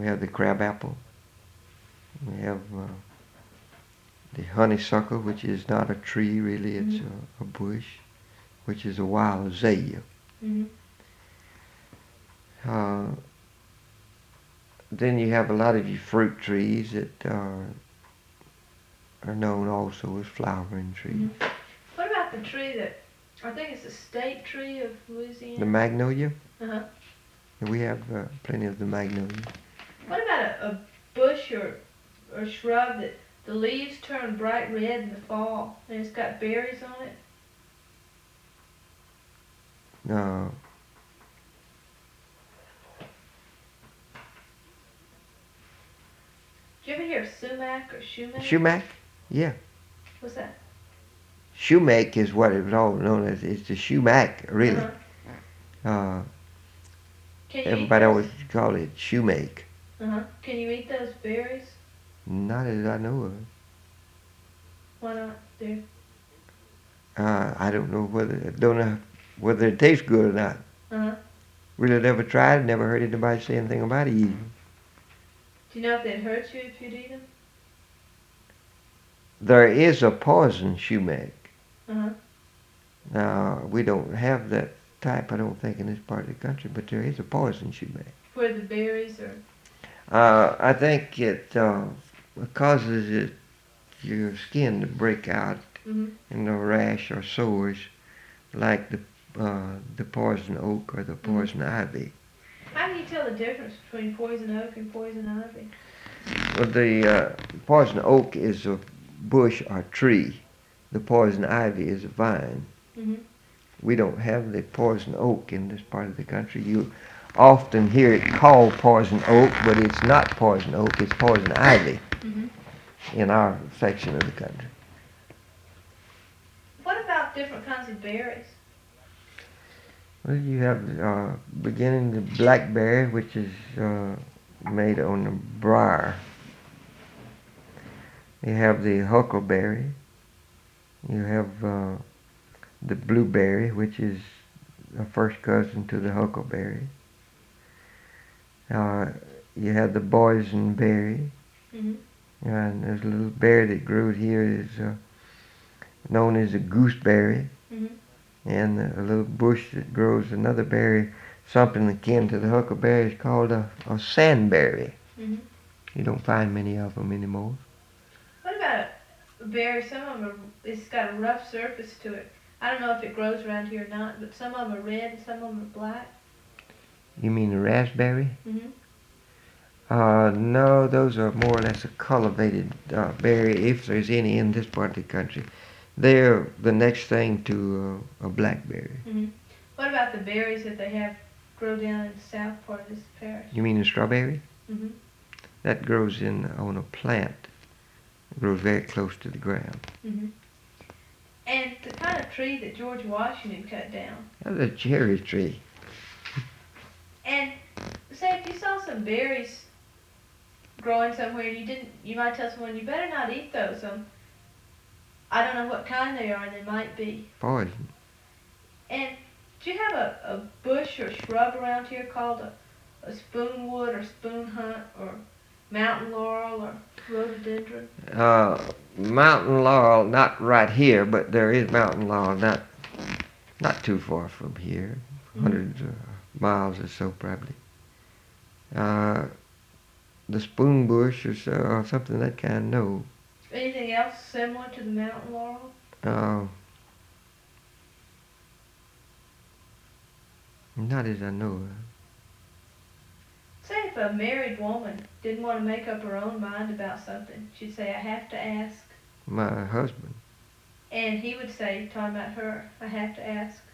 We have the crabapple. We have the honeysuckle, which is not a tree really, it's a bush, which is a wild azalea. Mm-hmm. Then you have a lot of your fruit trees that are known also as flowering trees. Mm-hmm. What about the tree that, I think it's the state tree of Louisiana? The magnolia? Uh-huh. We have plenty of the magnolia. What about a bush or shrub that the leaves turn bright red in the fall and it's got berries on it? No. Did you ever hear of sumac or shumac? Sumac? Yeah. What's that? Shumac is what it was all known as. It's the sumac, really. Uh-huh. Everybody always call it sumac. Uh-huh. Can you eat those berries? Not as I know of. Why not, dear? I don't know whether it tastes good or not. Uh-huh. Really never tried, never heard anybody say anything about it eating. Do you know if they'd hurt you if you'd eat them? There is a poison sumac. Uh-huh. Now, we don't have that type, I don't think, in this part of the country, but there is a poison sumac. Where the berries are? I think it causes your skin to break out in a rash or sores, like the poison oak or the poison ivy. How do you tell the difference between poison oak and poison ivy? Well, the poison oak is a bush or tree. The poison ivy is a vine. Mm-hmm. We don't have the poison oak in this part of the country. You often hear it called poison oak, but it's not poison oak, it's poison ivy in our section of the country. What about different kinds of berries? Well, you have beginning the blackberry, which is made on the briar. You have the huckleberry. You have the blueberry, which is a first cousin to the huckleberry. You have the boysenberry. And there's a little berry that grows here is known as a gooseberry. And a little bush that grows another berry, something akin to the huckleberry, is called a sandberry. You don't find many of them anymore. What about a berry? Some of them it's got a rough surface to it. I don't know if it grows around here or not, but some of them are red and some of them are black. You mean the raspberry? No, those are more or less a cultivated berry, if there's any in this part of the country. They're the next thing to a blackberry. What about the berries that they have grow down in the south part of this parish? You mean the strawberry? That grows on a plant. It grows very close to the ground. And the kind of tree that George Washington cut down. That's a cherry tree. And say if you saw some berries growing somewhere, you might tell someone you better not eat those. I don't know what kind they are, and they might be poison. And do you have a bush or shrub around here called a spoonwood or spoonhunt or mountain laurel or rhododendron? Mountain laurel, not right here, but there is mountain laurel not too far from here, hundreds of miles or so probably. The spoon bush or something of that kind, no. Anything else similar to the mountain laurel? Not as I know of. Say if a married woman didn't want to make up her own mind about something, she'd say, I have to ask. My husband. And he would say, talking about her, I have to ask